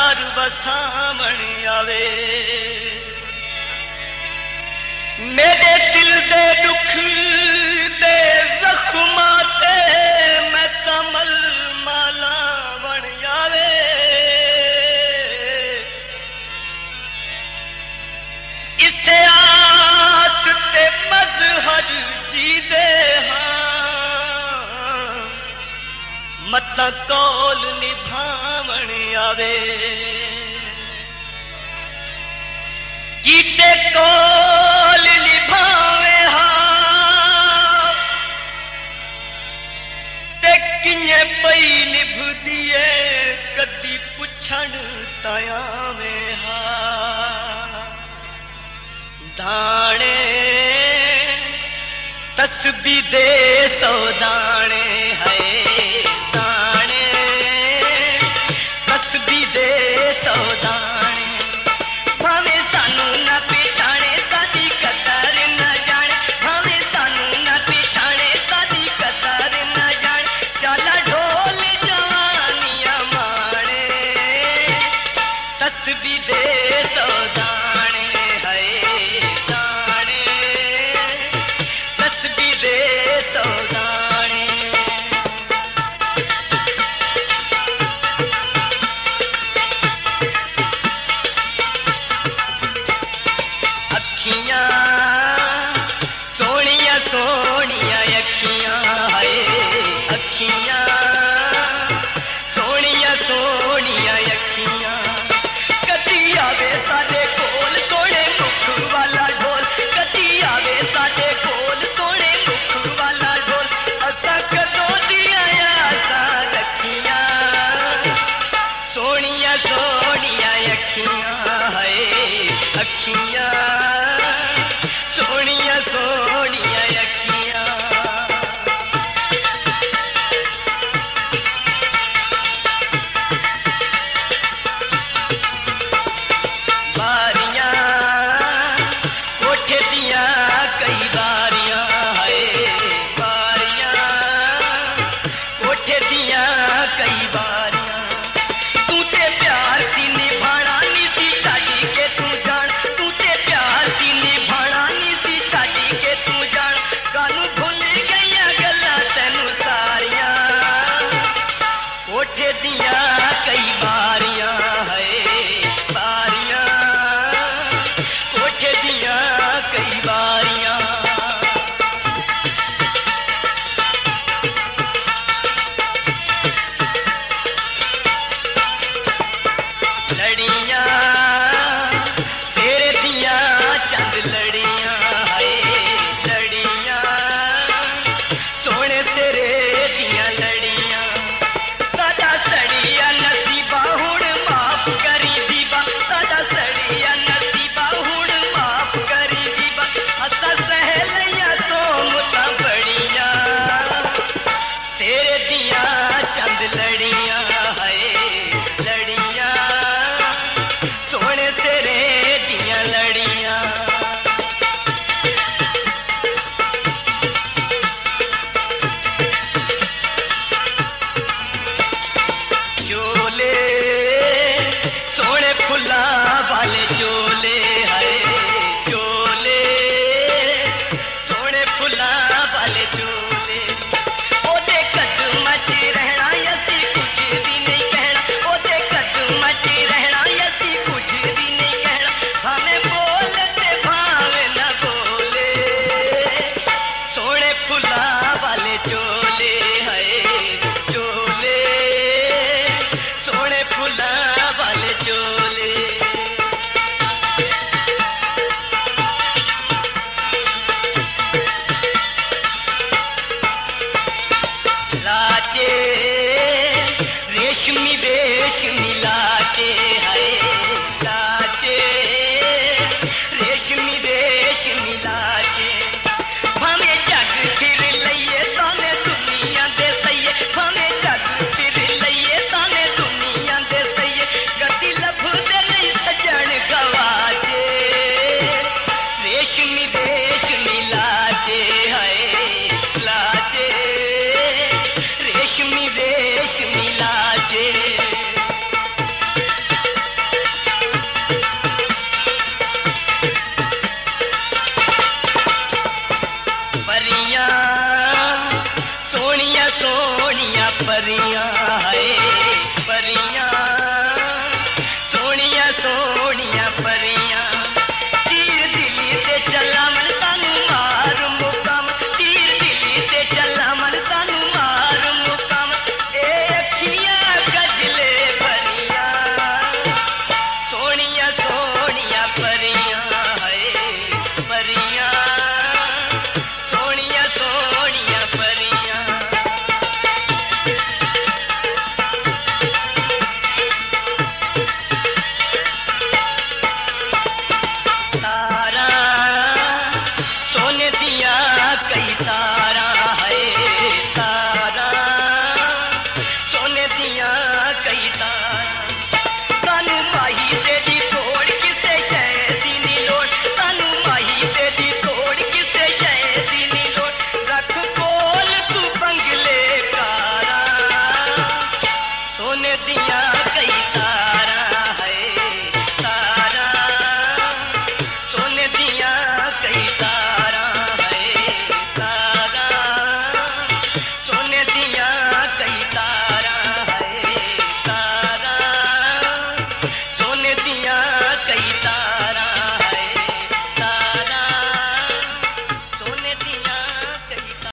प्यार वसावण आवे। मेरे दिल दे दुख दे जख्मां ते मैं कमल माला बन आवे। इसे आस ते मजहर जी दे हाँ मत कौल निभावण आवे। कीते कौल निभावे हाँ ते किए पई निभदी है कदी पुछण ताया में हाँ। दाने तस्बी दे सौ दाने है दाने तस्बी दे सौ दाने भावे सानू न पिछाणे साडी कदर न जाने भावे सानू न पिछाणे साडी कदर न जाने चाला ढोल जवानियां माणे तस्बी दे सौ दाने है दाने तस्बी दे सौ दाने। अखियां सोनिया सोनिया अखियां है अखियां सोनिया सोनिया अखियां कदी आवे साडे कोल सोने मुख वाला ढोल कदी आवे साडे कोल सोने मुख वाला ढोल असा कदों दिया आसा रखियां सोनिया सोनिया अखियां है अखियां सोनिया सोनिया अखियां। बारियां कोठे दियां कई बारियां है बारियां कोठे दियां कई बारियां तू ते प्यार सी निभाना नी सी छाड़ी के तू जान तू ते प्यार सी निभाना नी सी छाड़ी के तू जान कानू भुल गईयां गल्लां तैनू सारियां कोठे दियां कई बारियां है बारियां कोठे दियां कई बारियां। लड़ियां तेरे दियां चंद लड़ियां है लड़ियां सोने तेरे दियां लड़ियां साडा सड़िया नसीबा हुण माफ करी दीबा साडा सड़िया नसीबा हुण माफ करी दीबा असा सह लइया तो मुता बड़ियां तेरे दियां चंद लड़ियां है लड़ियां सोने तेरे दियां लड़ियां। चोले सोने फुल्ला वाले चोले है चोले सोने फुल्ला वाले चोले ओदे कदमां च रहना असी कुछ भी नहीं कहना ओदे कदमां च रहना असी कुछ भी नहीं कहना भावें बोल ते भावें न बोले सोने फुल्ला वाले चोले है चोले सोने फुल्ला वाले चोले। लाचे रेशमी रेशमी लाचे है लाचे रेशमी रेशमी लाचे भावे जग फिर लइए ताने दुनिया कोठे दिया कई तारियां